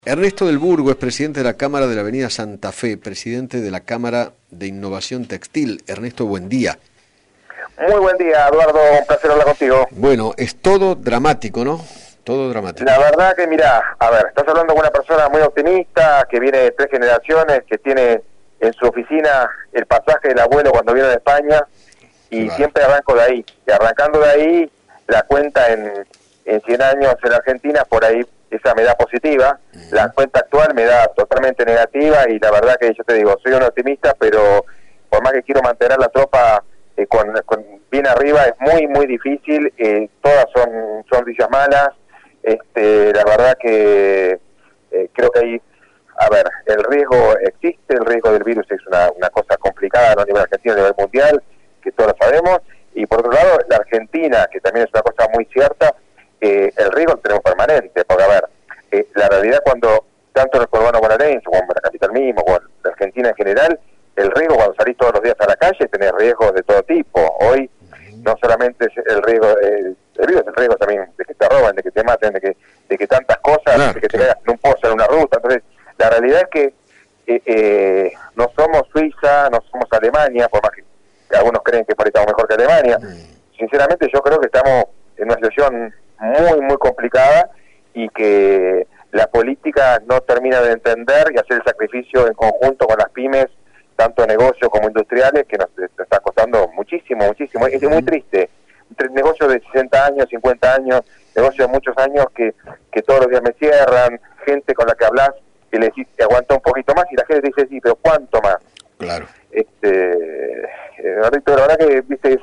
Ernesto del Burgo es presidente de la Cámara de la Avenida Santa Fe, presidente de la Cámara de Innovación Textil. Ernesto, buen día. Muy buen día, Eduardo, un placer hablar contigo. Bueno, es todo dramático, ¿no? Todo dramático. La verdad que, mirá, a ver, estás hablando con una persona muy optimista, que viene de 3 generaciones, que tiene en su oficina el pasaje del abuelo cuando viene de España, y siempre arranco de ahí. Y arrancando de ahí, la cuenta en 100 años en Argentina, por ahí esa me da positiva, la cuenta actual me da totalmente negativa, y la verdad que yo te digo, soy un optimista, pero por más que quiero mantener la tropa con bien arriba, es muy difícil, todas son noticias malas. La verdad que creo que hay, a ver, el riesgo existe, el riesgo del virus es una cosa complicada, no a nivel argentino, a nivel mundial, que todos lo sabemos, y por otro lado, la Argentina, que también es una cosa muy cierta, el riesgo lo tenemos permanente, porque a ver, la realidad cuando, tanto en el conurbano bonaerense, como en la capital mismo, o en la Argentina en general, el riesgo cuando salís todos los días a la calle, tenés riesgos de todo tipo. Hoy no solamente es el riesgo, el virus es el riesgo también de que te roben, de que te maten, de que tantas cosas, de que te caigas en un pozo, en una ruta. Entonces, la realidad es que no somos Suiza, no somos Alemania, por más que algunos creen que por ahí estamos mejor que Alemania. Sinceramente yo creo que estamos en una situación muy complicada, y que la política no termina de entender y hacer el sacrificio en conjunto con las pymes, tanto negocios como industriales, que nos está costando muchísimo. Es muy triste. Negocios de 60 años, 50 años, negocios de muchos años que todos los días me cierran, gente con la que hablas que le decís que aguanta un poquito más, y la gente te dice, sí, pero ¿cuánto más? Claro. La verdad que, viste,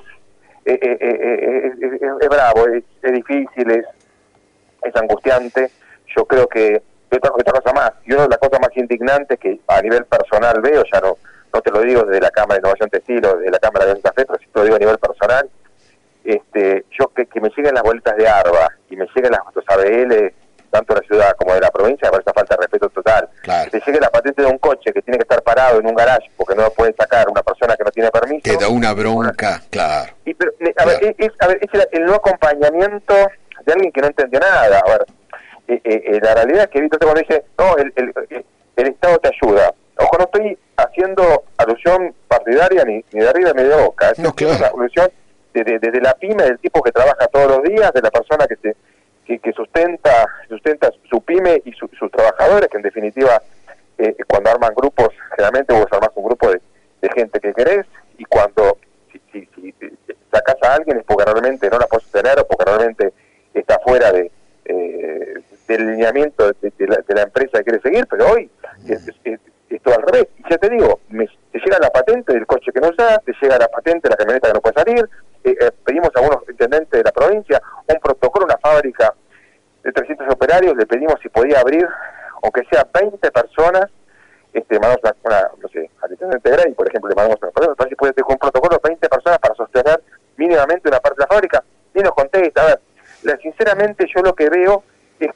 es bravo, es difícil, es angustiante. Yo creo que otra cosa más, y una de las cosas más indignantes que a nivel personal veo, ya no te lo digo desde la Cámara de Innovación Textil o desde la Cámara de Santa Fe, pero sí te lo digo a nivel personal, yo que me lleguen las boletas de ARBA y me lleguen los ABL, tanto de la ciudad como de la provincia, me parece una falta de respeto total. Claro. Que te llegue la patente de un coche que tiene que estar parado en un garage porque no lo puede sacar una persona que no tiene permiso. Te da una bronca, claro. Y, pero, es el no acompañamiento de alguien que no entendió nada. A ver, la realidad es que Víctor cuando dice, no, el Estado te ayuda. Ojo, no estoy haciendo alusión partidaria ni de arriba ni de boca. Es una alusión de la pyme, del tipo que trabaja todos los días, de la persona que sustenta su pyme y sus trabajadores, que en definitiva, cuando arman grupos, generalmente vos armás un grupo de gente que querés, y cuando si sacás a alguien es porque realmente no la podés sostener, o porque realmente está fuera del lineamiento de la empresa que quiere seguir. Pero hoy es todo al revés. Y ya te digo, te llega la patente del coche que no usás, te llega la patente de la camioneta que no puede salir. Pedimos a algunos intendentes de la provincia un protocolo, una fábrica de 300 operarios, le pedimos si podía abrir, aunque sea 20 personas, mandamos no sé, al intendente Grey, por ejemplo, le mandamos una persona, si puede tener un protocolo de 20 personas para sostener mínimamente una parte de la fábrica, y nos contesta. A ver, sinceramente yo lo que veo es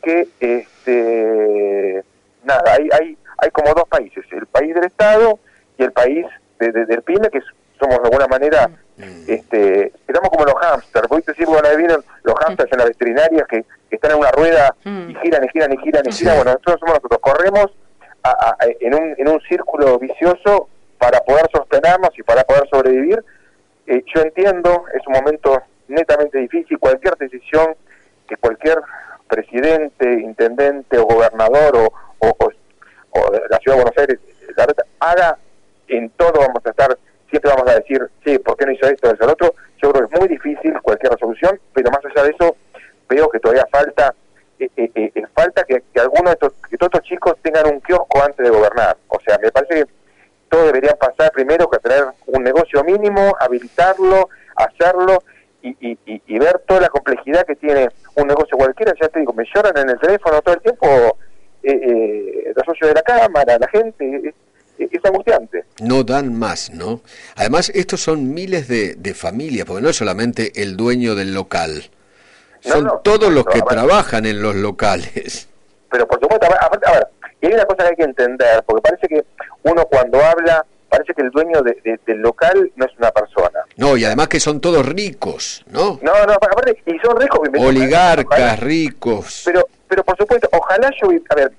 que, nada, hay como dos países, el país del Estado y el país del PYME, que somos de alguna manera, estamos como los hámsters. Voy a decir, bueno, vienen los hámsters en las veterinarias que están en una rueda y giran. Sí. Bueno, nosotros corremos en un círculo vicioso para poder sostenernos y para poder sobrevivir. Yo entiendo, es un momento netamente difícil. Cualquier decisión que cualquier presidente, intendente o gobernador o de la ciudad de Buenos Aires haga, en todo vamos a estar, siempre vamos a decir, sí, ¿por qué no hizo esto o eso, el otro? Yo creo que es muy difícil cualquier resolución, pero más allá de eso, veo que todavía falta que algunos que todos estos chicos tengan un kiosco antes de gobernar. O sea, me parece que todos deberían pasar primero que tener un negocio mínimo, habilitarlo, hacerlo y ver toda la complejidad que tiene un negocio cualquiera. Ya te digo, me lloran en el teléfono todo el tiempo los socios de la Cámara, la gente. Es angustiante. No dan más, ¿no? Además, estos son miles de familias, porque no es solamente el dueño del local, son todos los que trabajan en los locales. Pero por supuesto, aparte, a ver, y hay una cosa que hay que entender, porque parece que uno cuando habla, parece que el dueño del local no es una persona. No, y además que son todos ricos, ¿no? No, aparte, y son ricos. Oligarcas, ricos. Pero por supuesto, ojalá yo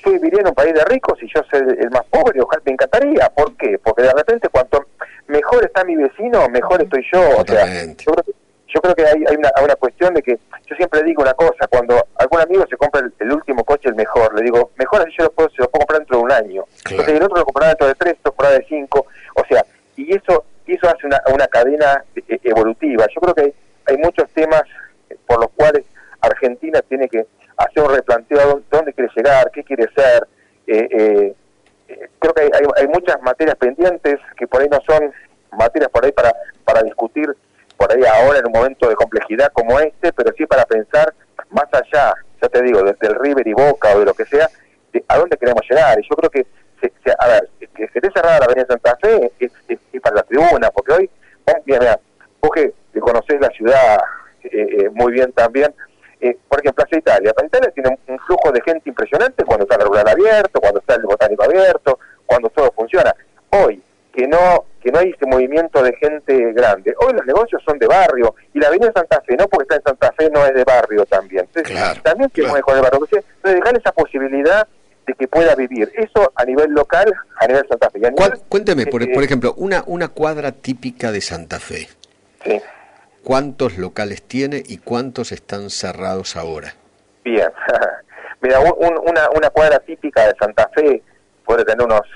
yo viviría en un país de ricos y yo soy el más pobre, ojalá, me encantaría. ¿Por qué? Porque de repente cuanto mejor está mi vecino, mejor estoy yo. O sea, yo creo que hay una cuestión de que, yo siempre digo una cosa, cuando algún amigo se compra el último coche, el mejor, le digo, mejor así yo se lo puedo comprar dentro de un año. Claro. Entonces el otro lo comprará dentro de 3, otro lo comprará de 5, o sea, y eso hace una cadena evolutiva. Yo creo que hay muchos temas por los cuales Argentina tiene que hacer un replanteo de dónde quiere llegar, qué quiere ser. Creo que hay muchas materias pendientes que por ahí no son materias por ahí para discutir por ahí ahora en un momento de complejidad como este, pero sí para pensar más allá, ya te digo, desde el River y Boca o de lo que sea, de a dónde queremos llegar. Y yo creo que, a ver, que esté cerrada la Avenida Santa Fe es para la tribuna, porque hoy, mira, vos que conocés la ciudad muy bien también, por ejemplo, Plaza Italia. Plaza Italia tiene un flujo de gente impresionante cuando está el rural abierto, cuando está el botánico abierto, cuando todo funciona. Hoy, que no hay ese movimiento de gente grande. Hoy los negocios son de barrio, y la Avenida Santa Fe, no porque está en Santa Fe, no es de barrio también. Entonces, claro, también tenemos que de barrio. Entonces, dejar esa posibilidad de que pueda vivir. Eso a nivel local, a nivel Santa Fe. Cuénteme, por ejemplo, una cuadra típica de Santa Fe. Sí. ¿Cuántos locales tiene y cuántos están cerrados ahora? Bien. Mira, una cuadra típica de Santa Fe puede tener unos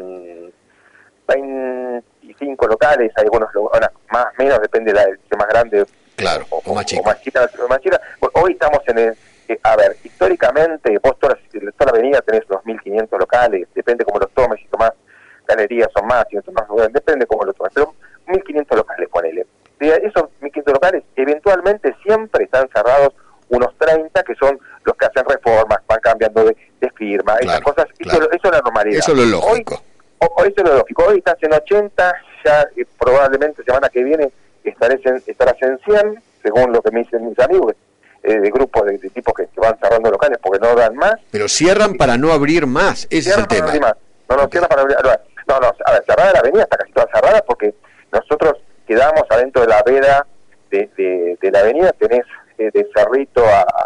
25 locales, hay algunos más, menos, depende de la más grande, claro, o más chica. O más chica. Hoy estamos en el, a ver, históricamente, vos toda la avenida tenés unos 1.500 locales, depende cómo los tomes, si tomás galerías son más, si no tomás, depende cómo los tomes, pero 1.500 locales, ponele. De esos 1.500 locales, eventualmente siempre están cerrados unos 30, que son los que hacen reformas, van cambiando de firma, claro, esas cosas, claro. Eso es la normalidad. Eso es lo lógico. Hoy eso es lo lógico. Hoy estás en 80, ya probablemente semana que viene estarás en 100, según lo que me dicen mis amigos, de grupos de tipos que van cerrando locales porque no dan más. Pero cierran para no abrir más, ese es el tema. Cierran para abrir más. No, a ver, cerrada la avenida, está casi toda cerrada porque nosotros quedamos adentro de la veda de la avenida, tenés de Cerrito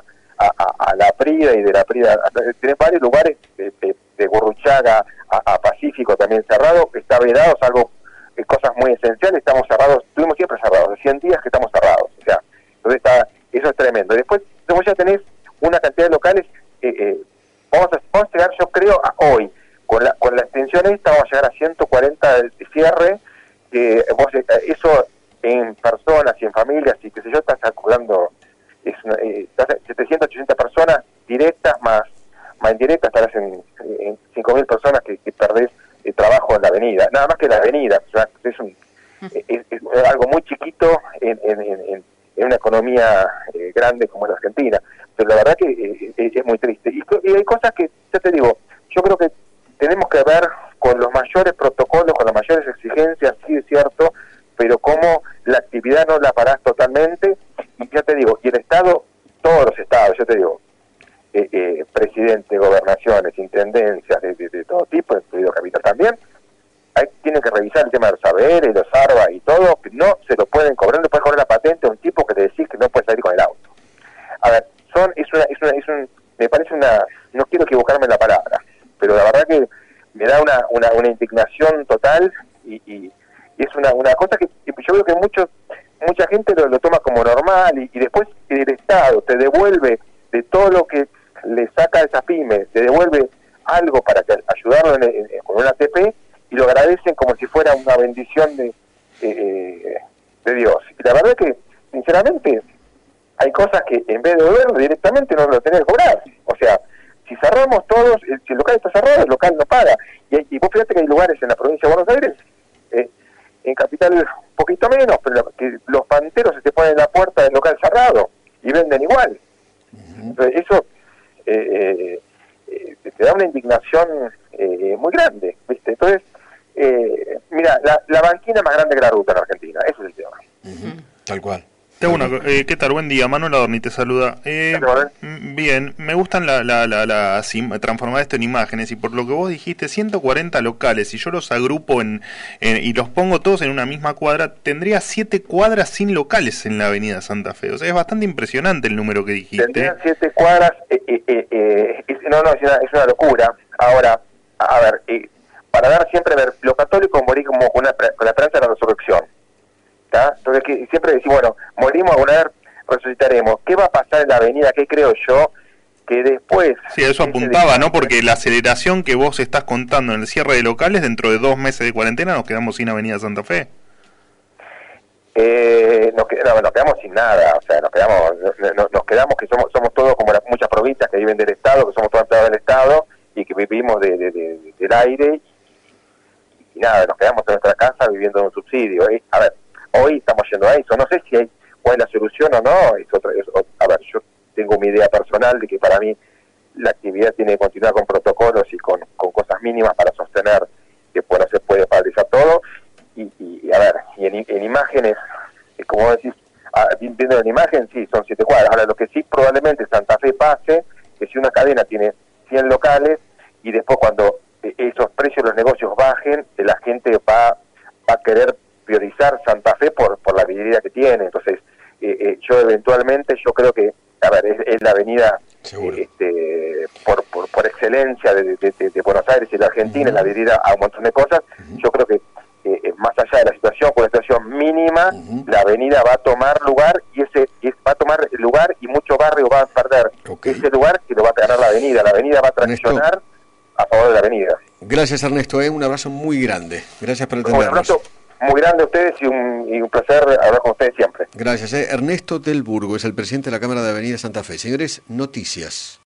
a La Prida, y de La Prida tenés varios lugares, de Gurruchaga a Pacífico también cerrado, está vedado, salvo cosas muy esenciales, estamos cerrados, estuvimos siempre cerrados, de 100 días que estamos cerrados, o sea, entonces eso es tremendo. Después ya tenés una cantidad de locales, vamos a llegar, yo creo, a hoy, con la extensión esta, vamos a llegar a 140 de cierre, eso en personas y en familias, y qué sé yo, estás calculando 700, 800 personas directas más indirectas, estarás en 5.000 personas que perdés trabajo en la avenida, nada más que la avenida. O sea, es algo muy chiquito en una economía grande como la Argentina, pero la verdad que es muy triste. Y hay cosas que, ya te digo, yo creo que tenemos que ver con los mayores protocolos, con las mayores exigencias, sí es cierto, pero como la actividad no la parás totalmente, y ya te digo, y el Estado, todos los estados, yo te digo, presidente, gobernaciones, intendencias de todo tipo, incluido capital también, tienen que revisar el tema de los saberes, los ARBA y todo, que no se lo pueden cobrar, no puede cobrar la patente a un tipo que le decís que no puede salir con el auto. A ver, me parece no quiero equivocarme en la palabra, pero la verdad que me da una indignación total, y es una cosa que yo veo que mucha gente lo toma como normal, y después el Estado te devuelve de todo lo que le saca a esas pymes, te devuelve algo para ayudarlo con una ATP, y lo agradecen como si fuera una bendición de Dios. Y la verdad que, sinceramente, hay cosas que en vez de devolverlo directamente no lo tenés que cobrar. O sea, si cerramos todos, si el local está cerrado, el local no paga. Y vos fíjate que hay lugares en la provincia de Buenos Aires, en Capital un poquito menos, pero que los panteros se te ponen en la puerta del local cerrado y venden igual. Entonces, eso te da una indignación muy grande, ¿viste? Entonces, mira, la banquina más grande que la ruta en Argentina, ese es el tema. Tal cual. ¿Qué tal? Buen día, Manuel Adorni te saluda. Bien, me gustan transformar esto en imágenes, y por lo que vos dijiste, 140 locales, y yo los agrupo y los pongo todos en una misma cuadra, tendría 7 cuadras sin locales en la avenida Santa Fe. O sea, es bastante impresionante el número que dijiste. Tendrían 7 cuadras, es una locura. Ahora, a ver, para dar siempre, a ver, los católicos morimos con la esperanza de la resurrección. ¿Tá? Entonces siempre decimos, bueno, morimos alguna vez, resucitaremos. ¿Qué va a pasar en la avenida? ¿Qué creo yo? Que después... Sí, eso apuntaba, ¿no? Porque la aceleración que vos estás contando en el cierre de locales, dentro de 2 meses de cuarentena nos quedamos sin Avenida Santa Fe. Nos quedamos sin nada, o sea, nos quedamos que somos todos como muchas provincias que viven del Estado, que somos todos empleados del Estado y que vivimos del aire y nada, nos quedamos en nuestra casa viviendo de un subsidio. A ver, hoy estamos yendo a eso, no sé si cuál es la solución o no, a ver, yo tengo mi idea personal de que para mí la actividad tiene que continuar con protocolos y con cosas mínimas para sostener que no se puede paralizar todo. Y a ver, y en imágenes, como decís, viendo la imagen, sí, son 7 cuadras. Ahora, lo que sí probablemente Santa Fe pase, que si una cadena tiene 100 locales, y después cuando esos precios de los negocios bajen, la gente va a querer priorizar Santa Fe por la vidriera que tiene. Entonces, yo eventualmente, yo creo que, a ver, es la avenida por excelencia de Buenos Aires y la Argentina, la vidriera a un montón de cosas. Yo creo que más allá de la situación, con la situación mínima, la avenida va a tomar lugar va a tomar lugar y mucho barrio va a perder ese lugar que lo va a ganar la avenida va a traccionar a favor de la avenida. Gracias, Ernesto, un abrazo muy grande, gracias por atendernos. Un abrazo muy grande a ustedes y un placer hablar con ustedes siempre. Gracias. Ernesto del Burgo es el presidente de la Cámara de Avenida Santa Fe. Señores, noticias.